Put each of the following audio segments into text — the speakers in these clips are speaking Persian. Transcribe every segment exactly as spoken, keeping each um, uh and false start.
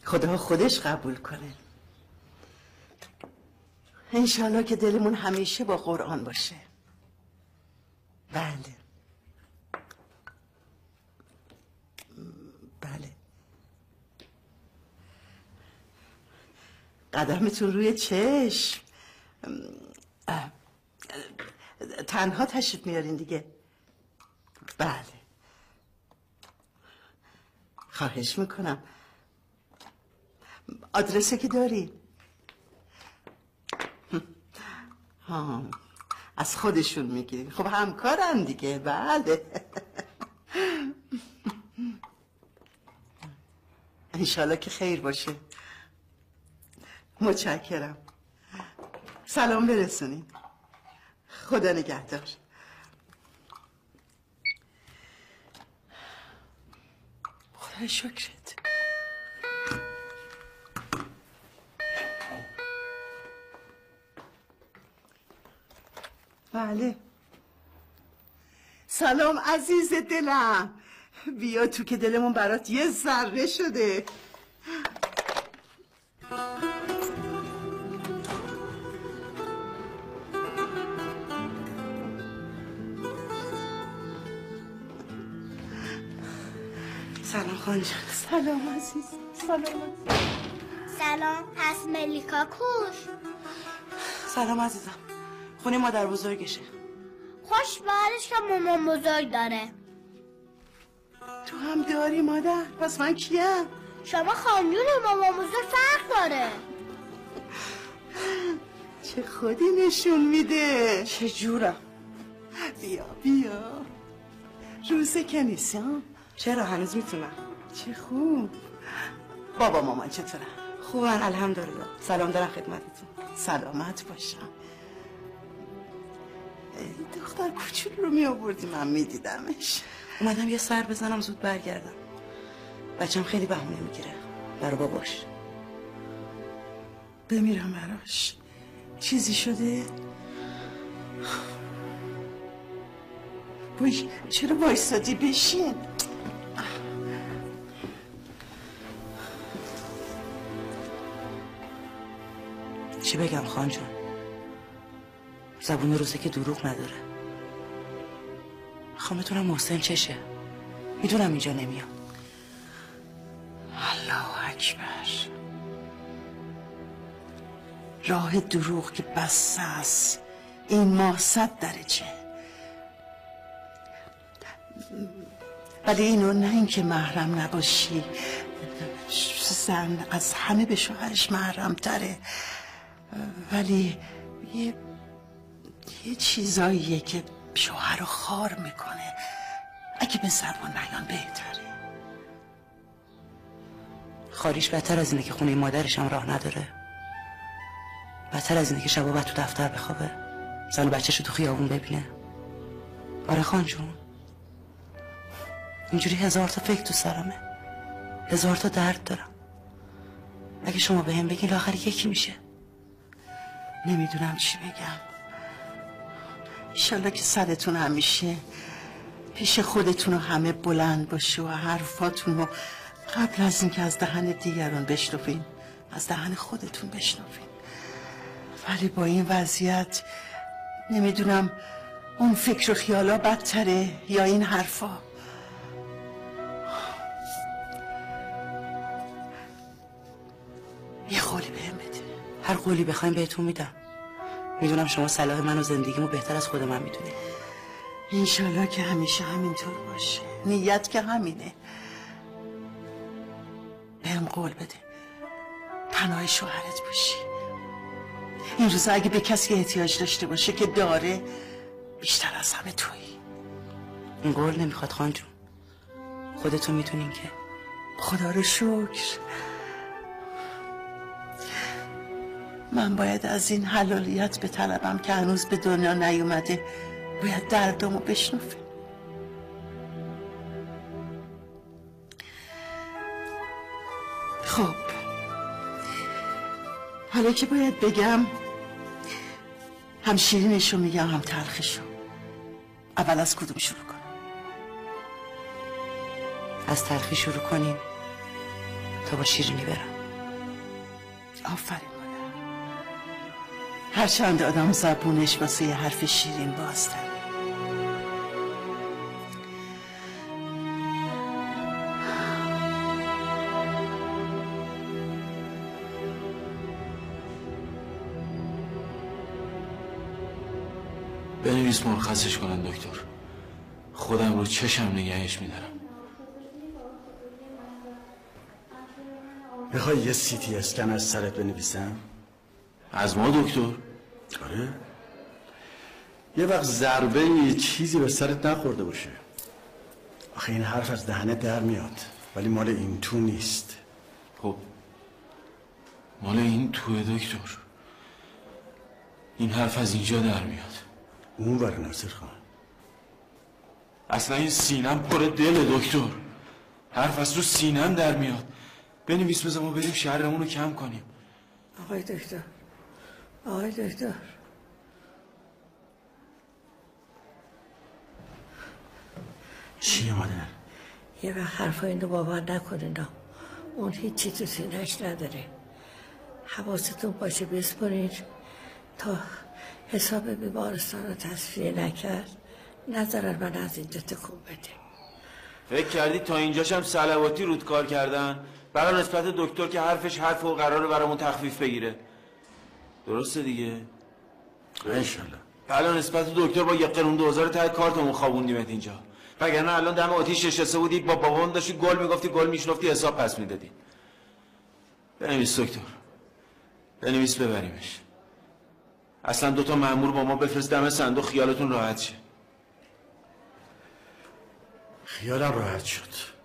خدا خودش قبول کنه. انشالله که دلمون همیشه با قرآن باشه. بله بله. قدمتون روی چشم. تنها تشریف میارین دیگه؟ بله. خواهش میکنم. آدرسی که داری؟ ها، از خودشون میگیرین. خب همکارن دیگه. بله. انشالله که خیر باشه. متشکرم. سلام برسونین. خدا نگهدار. خدا شکرت. بله. سلام عزیز دلم. بیا تو که دلمون برات یه ذره شده. سلام خانجان. سلام عزیز. سلام عزیز. سلام. پس ملیکا کوش؟ سلام عزیزم. خونه مادر بزرگشه. خوش بارش که مامان بزرگ داره. تو هم داری مادر؟ پس من کیم؟ شما خانجون مامان بزرگ فرق داره. چه خودی نشون میده. چه جورم. بیا بیا. روزه که نیست ها؟ چرا هنوز میتونم. چه خوب. بابا مامان چطورن؟ خوبن الحمدلله. سلام دارم خدمتتون. سلامت باشم. دختر کوچولو رو می آوردی من میدیدمش. اومدم یه سر بزنم زود برگردم. بچم خیلی بهونه میگیره برا باباش. بمیرم براش. چیزی شده؟ وای چرا وایسادی؟ بشین. چی بگم خان جون؟ زبون روزه که دروغ نداره. خامتونم محسن چشه؟ میدونم اینجا نمیام. الله اکبر. راه دروغ که بسته است این ماه صد درجه. ولی اینو نه اینکه محرم نباشی. زن از همه به شوهرش محرم تره. ولی یه یه چیزاییه که شوهر رو خار میکنه. اگه به زبان نیان بهتره. خاریش بدتر از اینه که خونه مادرش هم راه نداره. بدتر از اینه که شبا باید تو دفتر بخوابه. زن و بچه‌شو تو خیابون ببینه. آره خان جون. اینجوری هزار تا فکر تو سرمه. هزار تا درد دارم. اگه شما به هم بگین لااخر یکی میشه. نمیدونم چی بگم. انشالله که سرتون همیشه پیش خودتون و همه بلند باشه و حرفاتون رو قبل از اینکه از دهن دیگران بشنوین از دهن خودتون بشنوین. ولی با این وضعیت نمیدونم اون فکر و خیالا بدتره یا این حرفا. یه قولی بهم بده. هر قولی بخوایم بهتون میدم. میدونم شما صلاح من و زندگیمو بهتر از خود من میدونید. انشالله که همیشه همینطور باشه. نیت که همینه. بهم قول بده پناه شوهرت باشی. این روزا اگه به کسی احتیاج داشته باشه که داره بیشتر از همه تویی. این قول نمیخواد خان جون. خودتون میتونین که. خدا رو شکر. من باید از این حلالیت به طلبم که هنوز به دنیا نیومده. باید دردمو بشنوه. خب حالا که باید بگم هم شیرینشو میگم هم تلخشو. اول از کدوم شروع کنم؟ از تلخی شروع کنیم تا با شیرینی برم. آفرین مادر. هرچند آدم زبونش واسه یه حرف شیرین بازتره. بنویس مرخصش کنن دکتر. خودم رو چشم نگهش میدارم. میخوای یه سی تی اسکن از سرت بنویسم؟ از ما دکتر؟ آره. یه وقت ضربه یه چیزی به سرت نخورده باشه. آخه این حرف از دهنت در میاد ولی مال این تو نیست. خب مال این توه دکتر. این حرف از اینجا در میاد. اون ور ناصر خان. اصلا این سینم پر دل دکتر. حرف از تو سینم در میاد. بنویس بذار ما بریم شهرمون رو کم کنیم. آقای دکتر، آقای دکتر، چیه مادر؟ یه وقت حرفا اینو باور نکنین. اون هیچی تو سینه‌اش نداره. حواستون باشه بسپرین تا حساب بیمارستان رو تصفیه نکرد نذارن من از اینجا تکون بده. فکر کردی تا اینجاشم صلواتی رود کار کردن برای نسبت دکتر که حرفش حرف و قراره برامون تخفیف بگیره؟ درسته دیگه؟ انشالله. الان نسبت دکتر با یه قرون دوزار ته کارتمون خوابوندیمت اینجا. وگرنه الان دم آتیش نشسته بودی با بابام داشتی گل میگفتی گل میشنفتی حساب پس میدادی. بنویس دکتر. بنویس ببریمش. اصلا دوتا مأمور با ما بفرست دم صندوق خیالتون راحت شه. خیالم راحت شد.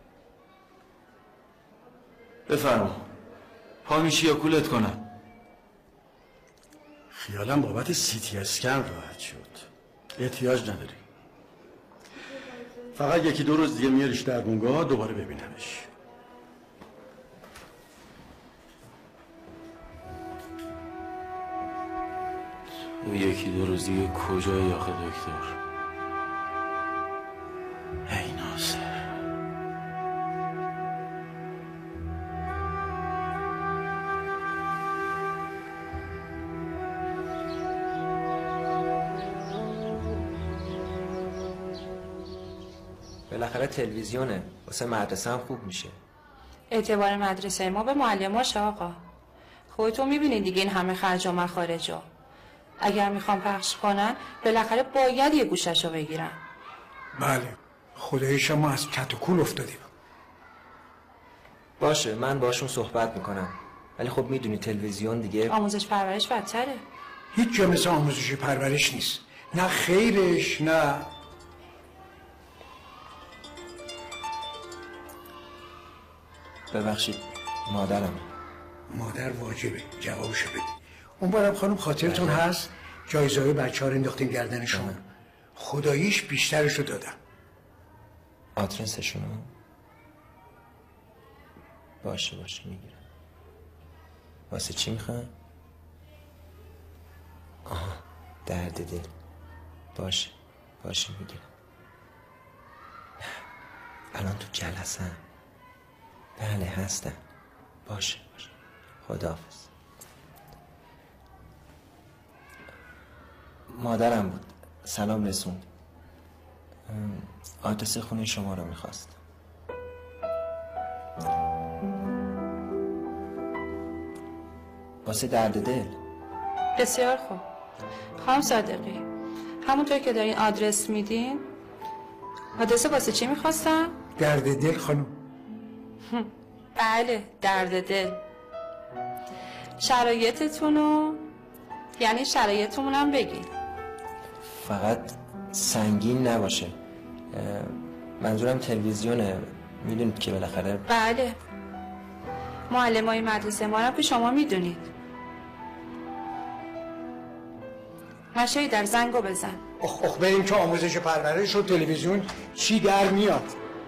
بفرما. پا میشی یا کولت کنم؟ خیالم بابت سی تی اسکن راحت شد. احتیاج نداری. فقط یکی دو روز دیگه میاریش در بونگاه دوباره ببینمش. تو یکی دو روز دیگه کجایی آخه دکتر؟ ای ناصر. بالاخره تلویزیونه واسه مدرسه هم خوب میشه. اعتبار مدرسه ما به معلماش آقا. خودتون میبینید دیگه این همه خرج و مخارجا. اگر میخوام پخش کنن بالاخره باید یه گوششو بگیرن. بله خداییش ما از کت و کول افتادیم. باشه من باشون صحبت میکنم ولی خب میدونی تلویزیون دیگه آموزش پرورش بدتره. هیچ جا مثل آموزش پرورش نیست. نه خیرش نه. ببخشید مادرم. مادر واجبه جوابشو بده. اون بارم خانم خاطرتون بله. هست جایزه های بچه ها رو انداختیم گردن شما. خداییش بیشترشو دادم. آدرسشونو باشه باشه میگیرم. واسه چی میخوان؟ آها درد دل. باشه باشه میگیرم. الان تو جلسه هم. بله هستم. باشه باشه خداحافظ. مادرم بود سلام رسوند. آدرس خونه شما رو میخواست. واسه درد دل. بسیار خوب. خانم صادقی همونطور که دارین آدرس میدین آدرس واسه چی میخواستم؟ درد دل خانم. بله درد دل. شرایطتونو یعنی شرایطمونم بگین. فقط سنگین نباشه. منظورم تلویزیونه. میدونید که بالاخره بله معلمای مدرسه ما رو که شما میدونید. مشایی در زنگو بزن. اخ اخ بریم که آموزش پرورش و تلویزیون چی در میاد.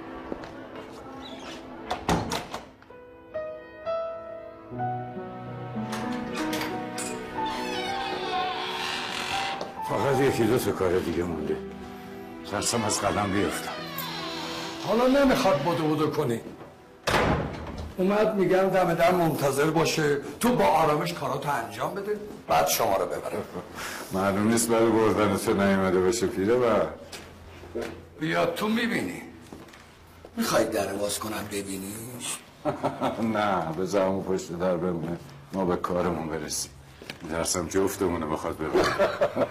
فقط یکی دو تا کار دیگه مونده. ترسم از قدم بیفتم. حالا نمیخواد بدو بدو کنی. اومد میگم دم در منتظر باشه، تو با آرامش کاراتو انجام بده بعد شما رو ببره. معلوم نیست برای بردن تو نیومده بشه پیره و بیا تو میبینی. میخوای در باز کنم ببینیش؟ نه بذار همون پشت در بمونه، ما به کارمون برسیم. درسم جفتمونه بخواد ببره.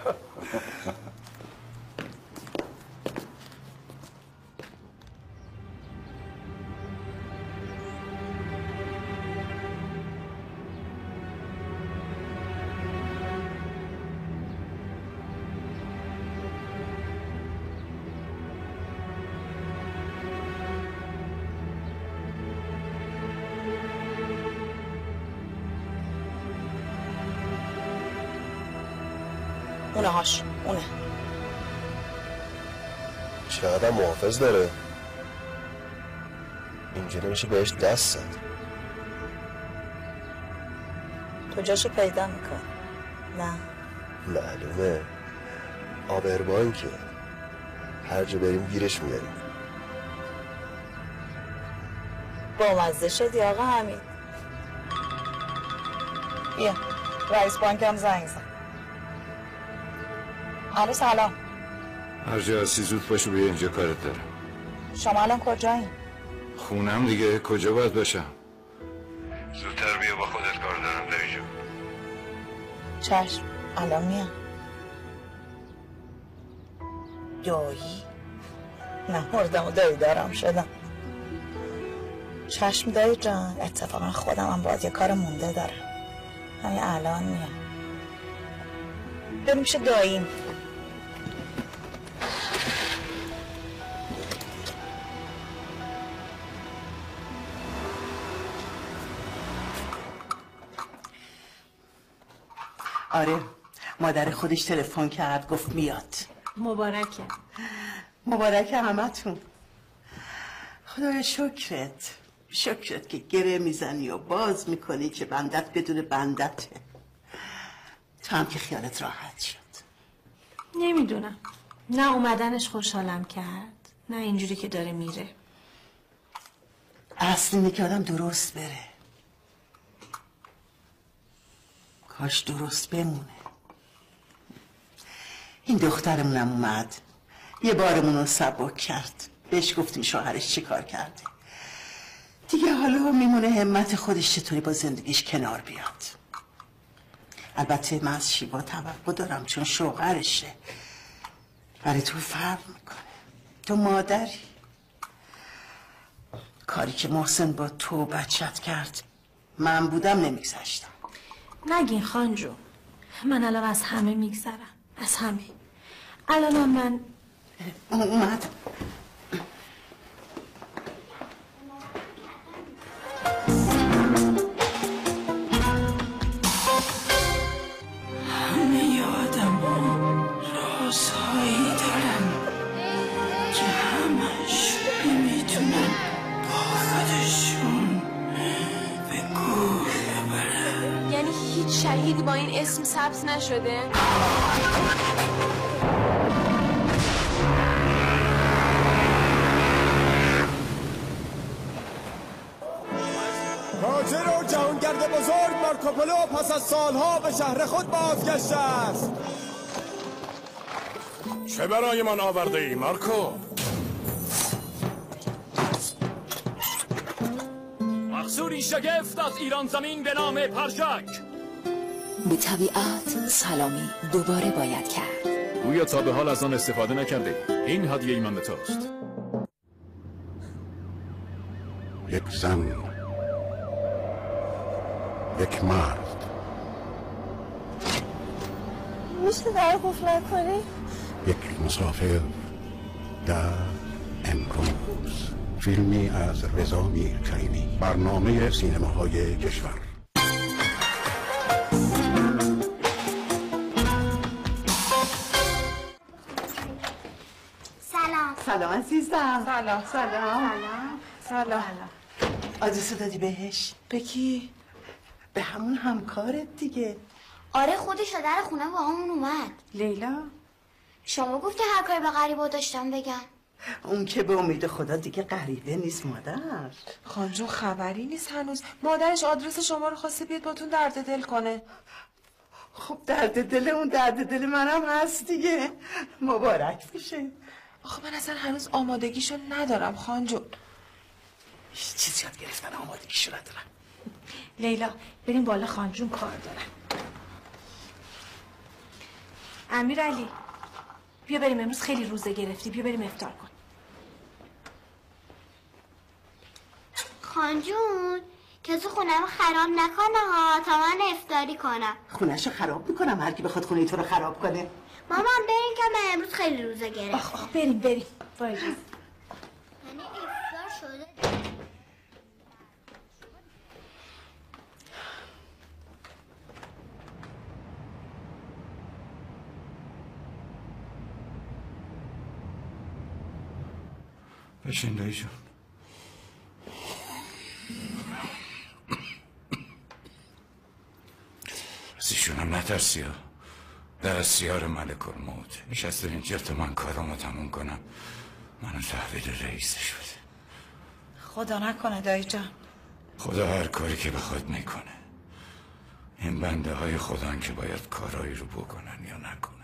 اونه هاش اونه. چقدر محافظ داره اینجوری میشه بهش دست زد. تو جاشو پیدا میکن. نه معلومه آبربان که هر جا بریم گیرش میاریم. با مزه شدی آقا حمید. بیا رئیس بانک هم زنگ زن. الو سلام. هر جا هستی زود باشو بیا اینجا کارت دارم. شما الان کجایین؟ خونم دیگه، کجا باید باشم؟ زودتر بیا با خودت کار دارم دایی جون. چشم الان میام. دایی؟ نه مردم و دایی دارم شدم. چشم دایی جان، اتفاقا خودم هم باید یه کار مونده دارم، همین الان میام. بریم پیش داییم. آره مادر خودش تلفن کرد گفت میاد. مبارکه. مبارکه همتون. خدایا شکرت، شکرت که گره میزنی و باز میکنی که بندت بدون بندته. تو هم که خیالت راحت شد. نمیدونم، نه اومدنش خوشحالم کرد نه اینجوری که داره میره. اصل اینه که آدم درست بره، کاش درست بمونه. این دخترمونم اومد یه بارمون رو سبک کرد، بهش گفتیم شوهرش چی کار کرده. دیگه حالا میمونه همت خودش چطوری با زندگیش کنار بیاد. البته من از شیوا توقع دارم چون شوهرشه، ولی تو فرق میکنه. تو مادری. کاری که محسن با تو بچت کرد من بودم نمیگذشتم. نگین خانجو، من الان از همه میگذرم، از همه. الان من اومد. همه آدم ها رازهایی دارن که همش نمیتونن با خودشون به گور ببرن. یعنی هیچ شهیدی با این اسم ثبت نشده؟ تاجر و جهانگرد بزرگ مارکوپولو پس از سالها به شهر خود بازگشته است. چه برای من آورده ای مارکو؟ مقصوری شگفت از ایران زمین به نام پرشک. به طبیعت سلامی دوباره باید کرد. گویا تا به حال از آن استفاده نکرده. این هدیه من به توست. یک زن، یک مرد. میشه در قفل نکنی؟ یک مسافر در امروز. فیلمی از رضا میرکریمی، برنامه سینماهای کشور. سلام. سلام عزیزم. سلام. سلام. سلام. آدرسو دادی بهش؟ به کی؟ به همون همکارت دیگه. آره خودش در خونه با همون اومد. لیلا؟ شما گفتی هر کاری به غریبا داشتم بگم. اون که به امید خدا دیگه غریبه نیست مادر. خانجون خبری نیست هنوز. مادرش آدرس شما رو خواسته بیاد باتون درد دل کنه. خب درد دل اون درد دل منم هست دیگه. مبارک بشه. آخه من اصلا هنوز آمادگیشو ندارم خانجون. هیچ چیز یاد گرفتن آمادگیشو ندارم. لیلا بریم بالا، خانجون کار دارن. امیرعلی بیا بریم، امروز خیلی روزه گرفتی، بیا بریم افطار کن. خانجون کسی خونم خراب نکنه ها تا من افطاری کنم. خونه‌شو خراب میکنم هر کی بخواد خونه تو رو خراب کنه. مامان بریم که من امروز خیلی روزه گرفتم. آخ آخ بریم بریم. وای یعنی افطار شده. بشین دایی جون. از ایشونم نترسی ها. دستیار ملک الموت نشسته اینجا تا من کارمو تموم کنم منو تحویل رئیسش بده. خدا نکنه دایی جان. خدا هر کاری که بخواد میکنه. این بنده های خدان که باید کارایی رو بکنن یا نکنن.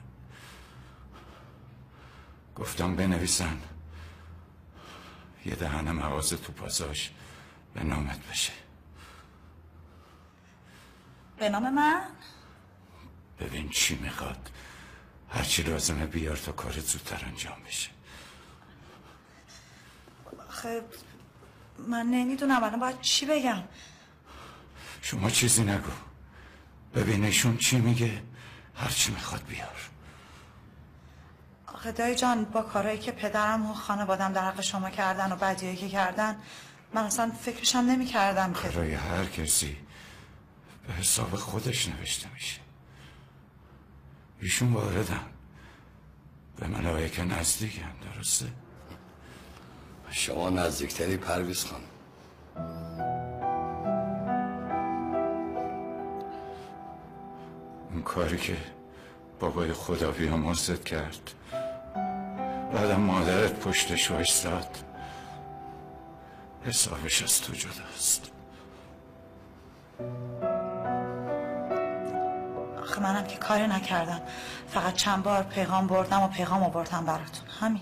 گفتم بنویسن یه دهن مغازه تو پاساش به نامت بشه. به نام من؟ ببین چی میخواد. هرچی لازمه بیار تا کارت زودتر انجام بشه. آخه من نمیدونم الان باید چی بگم. شما چیزی نگو. ببینشون چی میگه. هرچی میخواد بیار. آخه دایی جان با کارهایی که پدرم و خانوادم در حق شما کردن و بدیایی که کردن من اصلا فکرشم نمی کردم که کارهای هر کسی به حساب خودش نوشته میشه. ایشون واردن به ملائکه نزدیکن. درسته؟ شما نزدیکتری پرویز خانم. اون کاری که بابای خدا بیامرزت کرد بعدم مادرت پشتش وایستاد حسابش از تو جداست. آخه منم که کاری نکردم، فقط چند بار پیغام بردم و پیغام آوردم براتون، همین.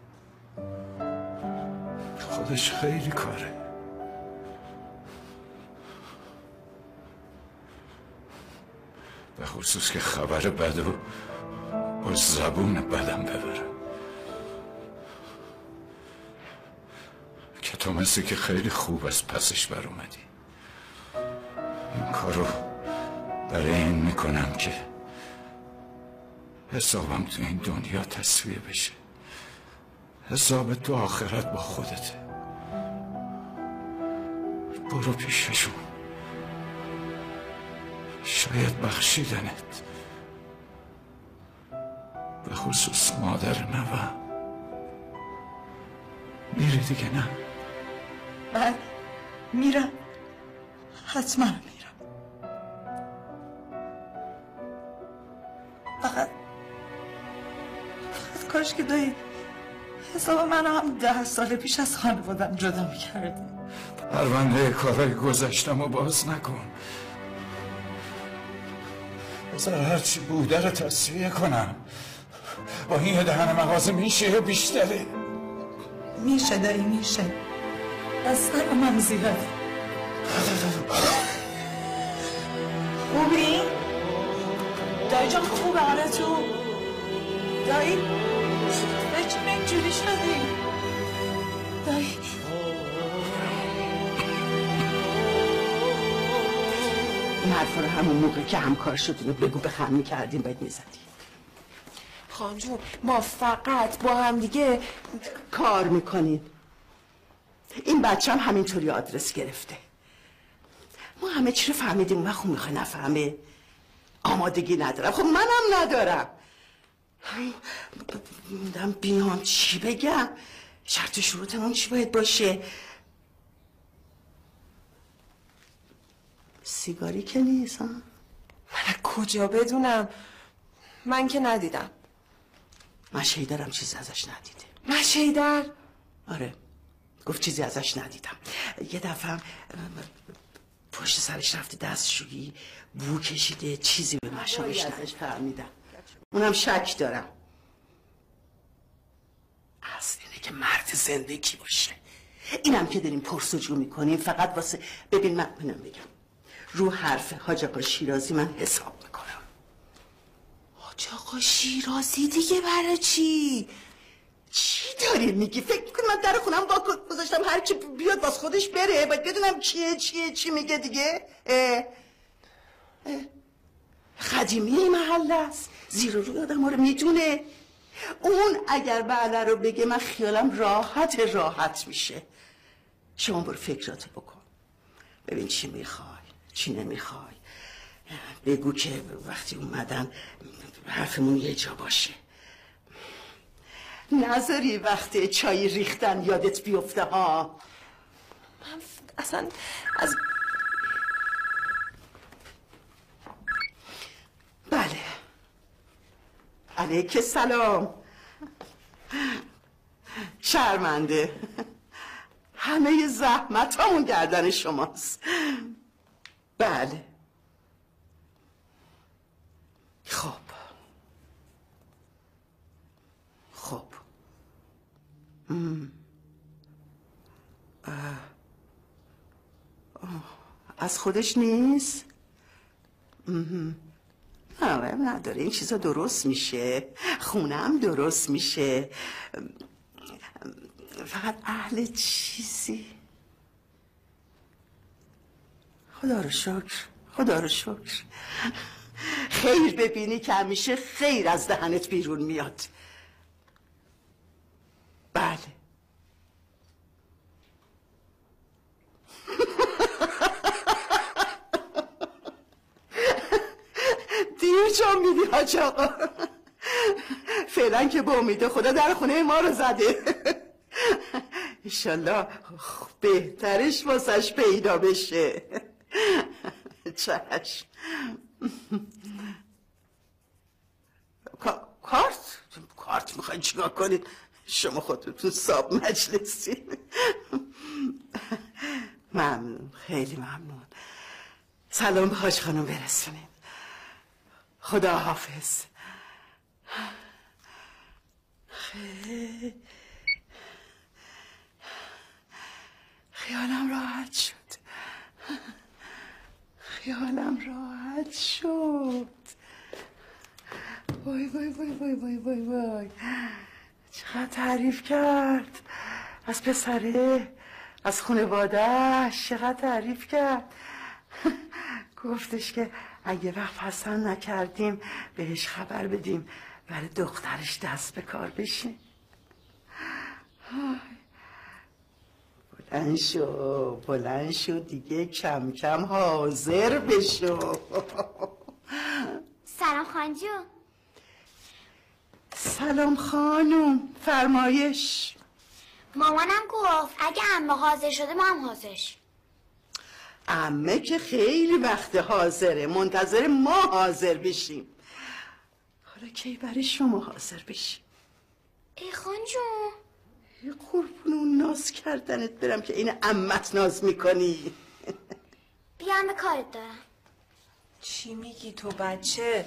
خودش خیلی کاره. به خصوص که خبر بدو با زبون بدم ببره. که تو مثل که خیلی خوب از پسش بر اومدی. این کارو برای این میکنم که حسابم تو این دنیا تسویه بشه. حساب تو آخرت با خودته. برو پیششون، شاید بخشیدنت، به خصوص مادر نوه. میری دیگه نه؟ بله میرم، حتما میرم. فقط فقط کاش که دایی حساب من هم ده سال پیش از خانوادم جدا میکردی. پرونده کارهای گذشتم رو باز نکن. بذار هرچی بوده رو تصفیه کنم. با این دهن مغازه میشه یا بیشتره؟ میشه دایی میشه. اصلا من زیاده. خوبی؟ دایی جان خوبه حالا تو؟ دایی؟ دایی چون اینجوری شدی؟ دایی؟ این حرفا رو همون موقع که همکار شدیم بگو بخم میکردیم باید میزدیم. خانجون ما فقط با هم دیگه کار میکنیم. این بچه هم همینطوری آدرس گرفته. ما همه چی رو فهمیدیم. من خب میخوای نفهمه. آمادگی ندارم. خب منم ندارم. میدم بیام چی بگم. شرط شروطمون چی باید باشه. سیگاری که نیست ها؟ من کجا بدونم. من که ندیدم. من شیدارم چیز ازش ندیده. مشیدر؟ آره گفت چیزی ازش ندیدم. یه دفعه هم پشت سرش رفته دستشویی بو کشیده چیزی به مشامش ازش فهمیدم. اونم شک دارم. اصل اینه که مرد زندگی باشه. اینم که داریم پرسجو میکنیم فقط واسه ببین من منم بگم رو حرف حاج آقا شیرازی من حساب میکنم. حاج آقا شیرازی دیگه برای چی؟ چی داری میگی؟ فکر میکنی من در خونم با گذاشتم هر کی بیاد باز خودش بره باید بدونم چیه چیه چی میگه دیگه؟ اه. اه. خدیمی محله است زیر و روی آدم ها رو میدونه. اون اگر بله رو بگه من خیالم راحت راحت میشه. شما برو فکراتو بکن ببین چی میخوای چی نمیخوای. بگو که وقتی اومدن حرفمون یه جا باشه. نذاری وقتی چای ریختن یادت بیفته ها. من اصلا از بله علیک سلام. شرمنده همه زحمت همون گردن شماست. بله خب خب ام. اه. از خودش نیست؟ ام. نه نداره این چیزا درست میشه خونم درست میشه فقط اهل چیزی. خدا رو شکر خدا رو شکر. خیر ببینی که همیشه خیر از دهنت بیرون میاد. بله دیر جا میدی حاج آقا. فعلا که با امید خدا در خونه ما رو زده. انشالله بهترش واسش پیدا بشه. چشم. کارت؟ کارت میخواین چیکار کنید؟ شما خودتون صاحب مجلسی. ممنون خیلی ممنون. سلام به حاج خانم برسونید. خدا حافظ. خیلی خیالم راحت شد. خیالم راحت شد. وای وای وای وای وای وای وای چقدر تعریف کرد از پسره از خانواده‌اش. چقدر تعریف کرد. گفتش که اگه وقت پسند نکردیم بهش خبر بدیم برای دخترش دست به کار بشیم. بلند شو بلند شو دیگه کم کم حاضر بشو. سلام خانجون. سلام خانوم فرمایش. مامانم گفت اگه عمه حاضر شده ما هم حاضرش. عمه که خیلی وقت حاضره منتظر ما حاضر بشیم. حالا کی برای شما حاضر بشیم؟ ای خانجون یه قربون اون ناز کردنت برم که این عمت ناز میکنی. بیام به کارت دارم. چی میگی تو بچه؟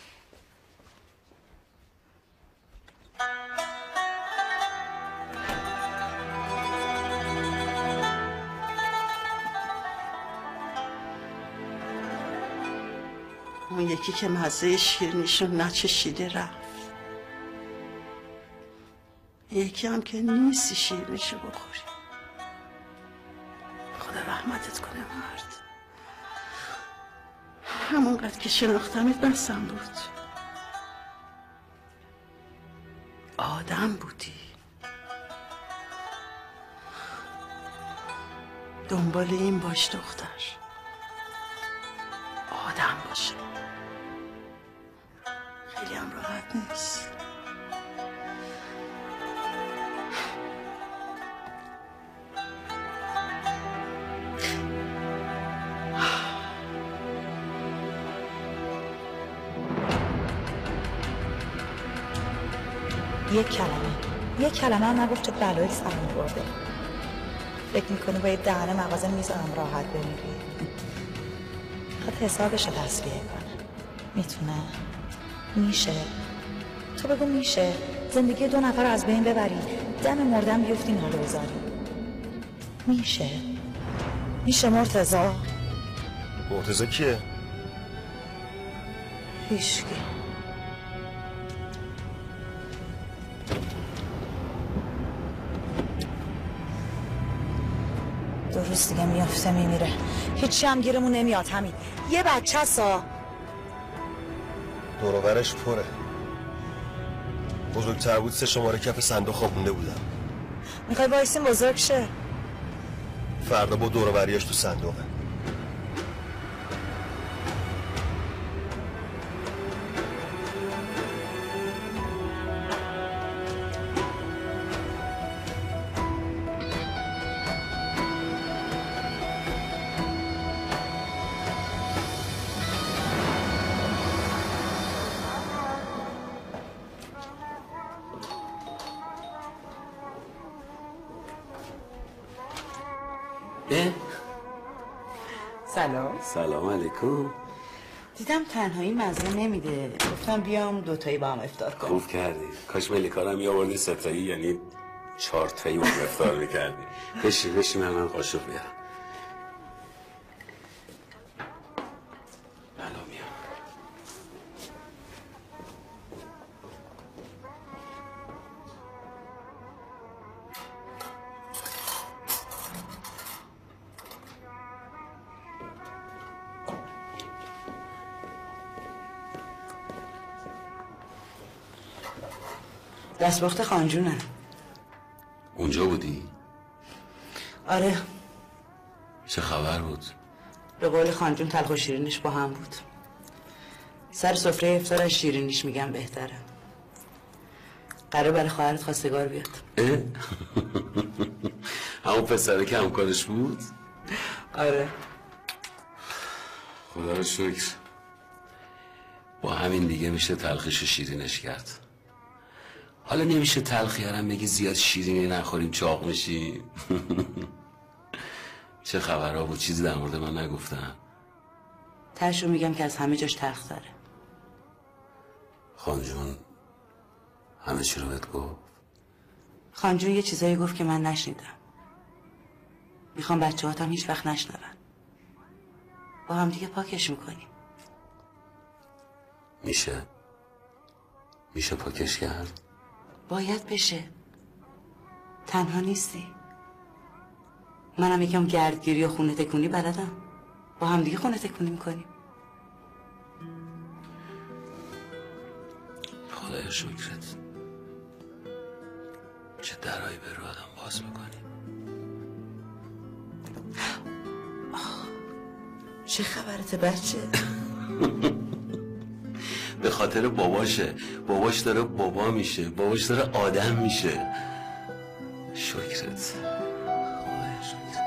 اون یکی که مزه شیرینیشو نچشیده رفت. یکی هم که نیستی شیرینیشو بخوری. خدا رحمتت کنه مرد. همونقدر که شناختمت بسم بود. آدم بودی. دنبال این باش دختر. آدم باشه. خیلی هم راحت نیست. یک کلمه یه کلمه هم نگفت چه بلایی سرم برده. فکر میکنی با یه دهن مغازه میذارم راحت بمیری؟ خود حسابش رو تصفیه کنه. میتونه؟ میشه؟ تو بگو میشه؟ زندگی دو نفر رو از بین ببری، دم مردن بیفتی ناله بذاری. میشه؟ میشه مرتضی؟ مرتضی کیه؟ هیچکی. دو روز دیگه میافته میمیره، هیچی هم گیرمون نمیاد. همین یه بچه سا دوروبرش پره. بزرگتر بود سه شماره کف صندوق خوابونده بودم. میخوای وایسیم بزرگ شه؟ فردا با دوروبریاش تو صندوقه. سلام. سلام علیکم. دیدم تنهایی مزه نمیده، گفتم بیام دوتایی با هم افطار کنیم. خوب کردی. کاش ملیکا رو میآوردی ستایی، یعنی چهار تایی با هم افطار میکردی. بشین بشین من قاشق بیارم. الان میام. دستباخت خانجونه. اونجا بودی؟ آره. چه خبر بود؟ به قول خانجون تلخ و شیرینش با هم بود. سر سفره افطار از شیرینیش میگم بهتره. قرار برای خواهرت خواستگار بیاد. همون پسره که همکارش بود؟ آره. خدا رو شکر. با همین دیگه میشه تلخیش و شیرینش کرد. حالا نمیشه تلخیارم بگی زیاد شیرینی نخوریم چاق میشی. چه خبرها بود؟ چیزی در مورد من نگفتم؟ ترشو میگم که از همه جاش تلخ داره. خانجون همه چی رو بهت گفت؟ خانجون یه چیزایی گفت که من نشنیدم. میخوام بچه هاتم هیچ وقت نشنون. با هم دیگه پاکش میکنیم. میشه؟ میشه پاکش کرد؟ باید بشه. تنها نیستی. منم یکم گردگیری و خونه تکونی بلدم. با هم دیگه خونه تکونی میکنیم. خدایا شکرت. چه درایی به رو آدم باز میکنی. چه خبرته بچه؟ به خاطر باباشه. باباش داره بابا میشه، باباش داره آدم میشه. شکرت. خدایا شکرت.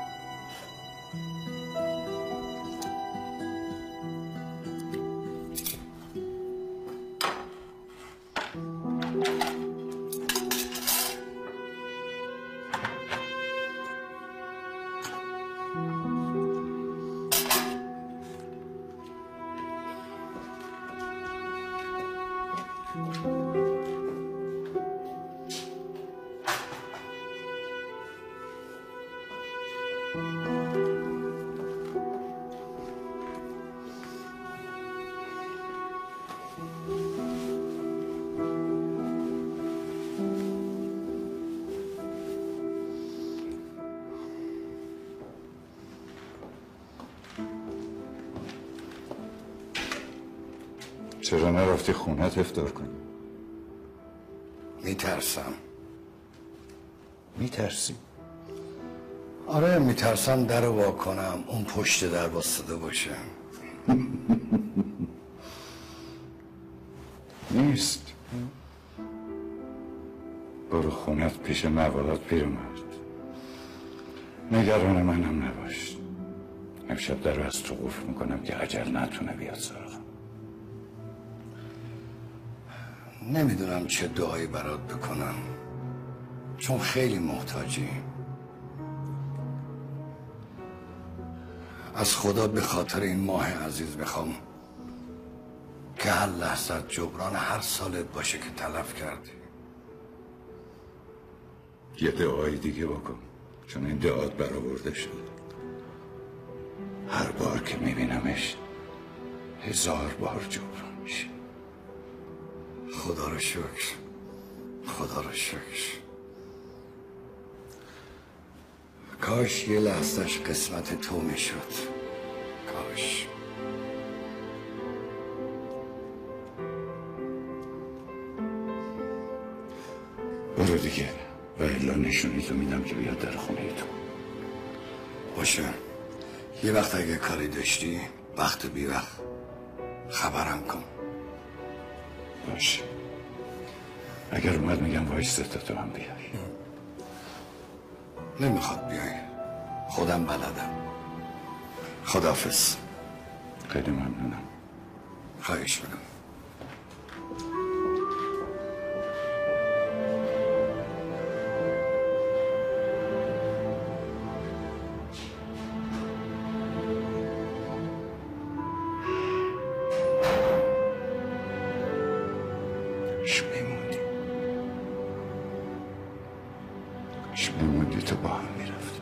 چرا نرفتی خونت افطار کنی؟ میترسم. میترسی؟ آره میترسم در رو وا کنم اون پشت در واسطه باشه. نیست. برو خونت پیش موالات پیرمرد. نگران منم نباش. امشب در رو از تو قفل میکنم که اجل نتونه بیاد سراغم. نمیدونم چه دعایی برات بکنم. چون خیلی محتاجی. از خدا به خاطر این ماه عزیز میخوام که هر لحظه جبران هر سالت باشه که تلف کردی. یه دعای دیگه بکن، چون این دعات برآورده شد. هر بار که میبینمش هزار بار جبران میشه. خدا رو شکر، خدا رو شکر. کاش یه لحظهش قسمت تو میشد. کاش. برو دیگه و الا نشونی تو میدم که بیاد در خونه تو. باشه. یه وقت اگه کاری داشتی وقت بی وقت خبرم کن. باشه. اگر اومد میگم وایسته تا تو هم بیای. نمیخواد بیای، خودم بلدم. خداحافظ. خیلی ممنونم. خواهش میکنم. تو با هم میرفت.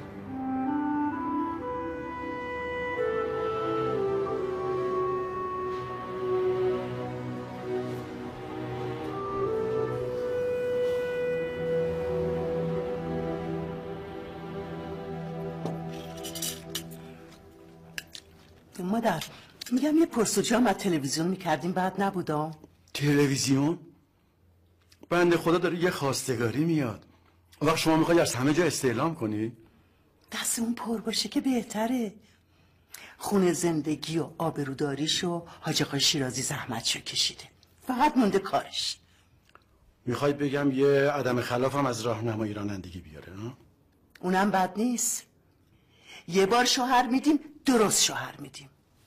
مادر میگم یه پرسجو هم از تلویزیون میکردیم بعد نبودا؟ تلویزیون؟ بنده خدا داره یه خواستگاری میاد. وقت شما میخوایی از همه جا استعلام کنی؟ دستمون پر باشه که بهتره. خونه زندگی و آبروداریشو حاج آقا شیرازی زحمتشو کشیده، فقط مونده کارش. میخوای بگم یه عدم خلاف هم از راهنمایی رانندگی بیاره ها؟ اونم بد نیست. یه بار شوهر میدیم درست شوهر میدیم.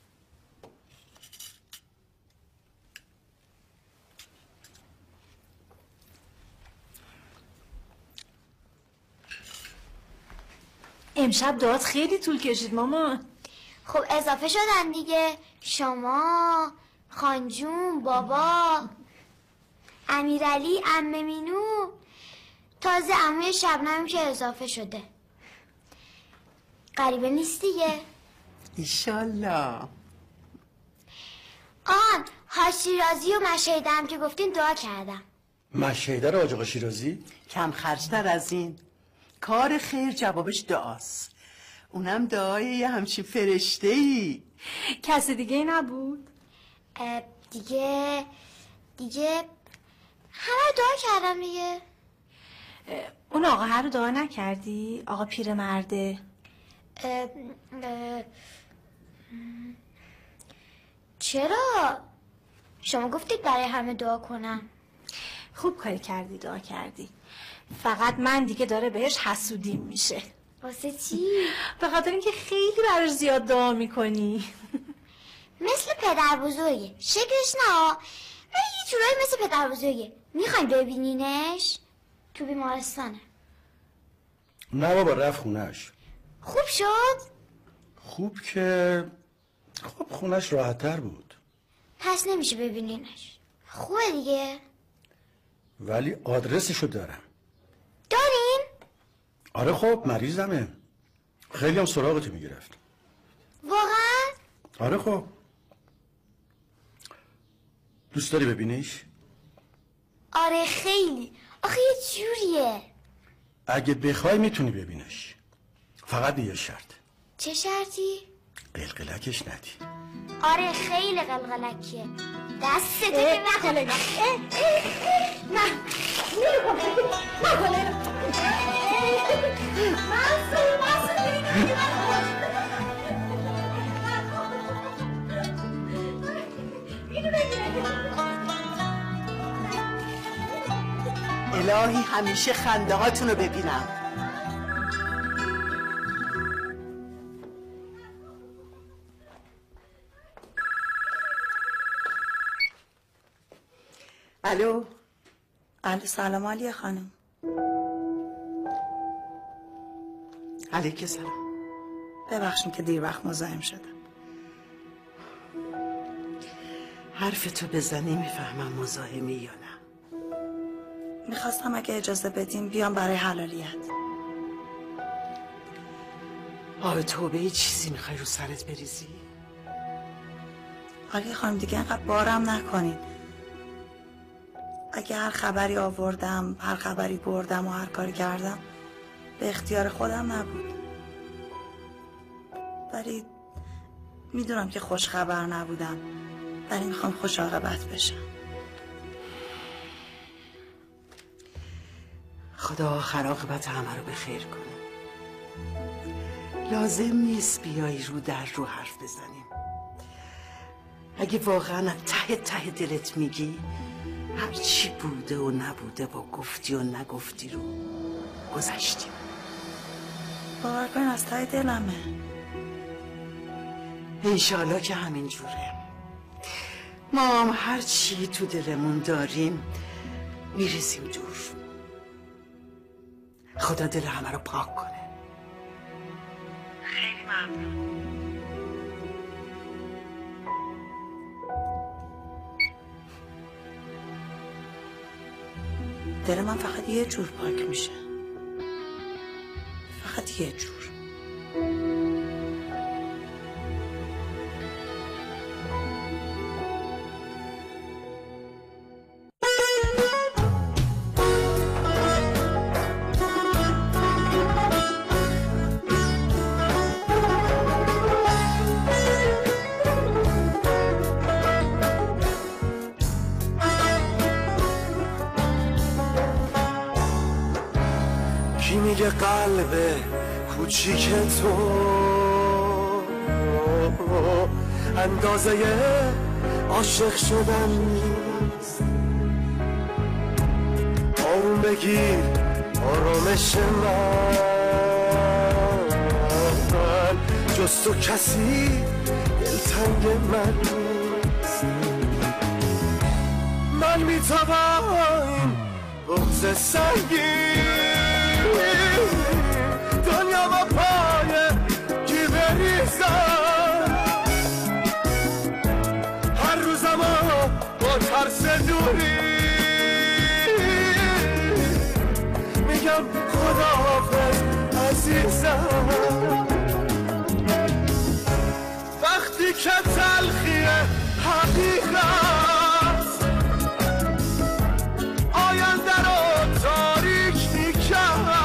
امشب دعات خیلی طول کشید ماما. خب اضافه شدن دیگه. شما، خانجون، بابا، امیرعلی، عمه مینو، تازه عمه شبنم که اضافه شده. غریبه نیست دیگه. ایشالله. آن حاج شیرازی و مشهیدم که گفتین دعا کردم. مشهیده رو حاج آقا شیرازی؟ کم خرجتر از این. کار خیر جوابش دعاست. اونم دعای یه همچین فرشته ای. کس دیگه نبود؟ دیگه دیگه همه دعا کردم دیگه. اون آقا هر رو دعا نکردی؟ آقا پیرمرده. اه اه چرا؟ شما گفتید برای همه دعا کنم. خوب کاری کردی دعا کردی. فقط من دیگه داره بهش حسودیم میشه. واسه چی؟ به خاطر اینکه خیلی براش زیاد دعا میکنی. مثل پدر بزرگه. شکلش نه، یه جورایی مثل پدر بزرگه. میخواین ببینینش؟ تو بیمارستانه. نه بابا رفت خونش. خوب شد؟ خوب که خب خونش راحت تر بود. پس نمیشه ببینینش. خوبه دیگه. ولی آدرسشو دارم. دارین؟ آره خب مریضمه. خیلی هم سراغتو میگرفت. واقعا؟ آره خب. دوست داری ببینیش؟ آره خیلی. آخه یه جوریه. اگه بخوای میتونی ببینش. فقط یه شرط. چه شرطی؟ قلقلکش ندی. آره خیلی قلقلکیه. دستتو که نکنه. نه نکنه. محصول محصول الهی همیشه خنده هاتونو ببینم. الو. الو سلام علیه خانم. علیک سلام. ببخشین که دیر وقت مزاحم شدم. حرف تو بزنی میفهمم مزاحمی یا نه. میخواستم اگه اجازه بدیم بیام برای حلالیت. آه توبه یه چیزی میخوای رو سرت بریزی؟ آقای خانم دیگه اینقدر بارم نکنین. اگه هر خبری آوردم، هر خبری بردم و هر کاری کردم به اختیار خودم نبود. ولی میدونم که خوش خبر نبودم، ولی میخوام خوش عاقبت بشم. خدا آخر عاقبت همه رو به خیر کنه. لازم نیست بیایی رو در رو حرف بزنیم. اگه واقعا ته ته دلت میگی هر چی بوده و نبوده با گفتی و نگفتی رو گذشتیم. باور کن از ته دلمه. انشالله که همین جوره. ما هم هر چی تو دلمون داریم میریزیم دور. خدا دل همه رو پاک کنه. خیلی ممنون. دل من فقط یه جور پاک میشه، فقط یه جور. میگه قلب کوچیک تو اندازه عاشق شدن نیست. آروم بگیر آرامش من، جز تو کسی دلتنگ من نیست. من میتوام این بغض سنگین دنیا با پای کی بریزم. هر روزم با ترس دوری میگم خداحافظ عزیزم. وقتی که تلخی حقیقت آینده رو تاریک میکرد،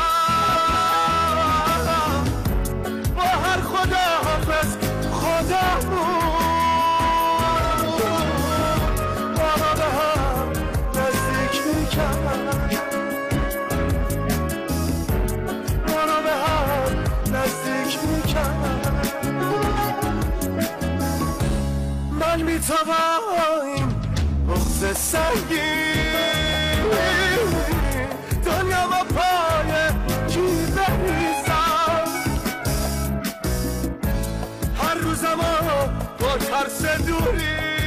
با هر خداحافظ خودمون ما رو به هم نزدیک میکرد، ما رو به هم نزدیک میکرد. من میتوام این بغض سنگین دنیا با پای کی بریزم. هر روزم با ترس دوری